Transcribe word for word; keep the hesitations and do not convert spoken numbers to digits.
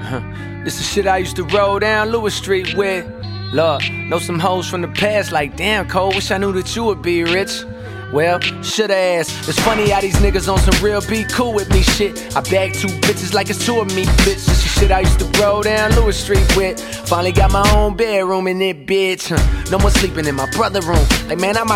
This is shit I used to roll down Lewis Street with. Look, know some hoes from the past like, damn, Cole, wish I knew that you would be rich. Well, shoulda asked. It's funny how these niggas on some real be cool with me shit. I bag two bitches like it's two of me, bitch. This is shit I used to roll down Lewis Street with. Finally got my own bedroom in it, bitch. No more sleeping in my brother room. Like, man, I might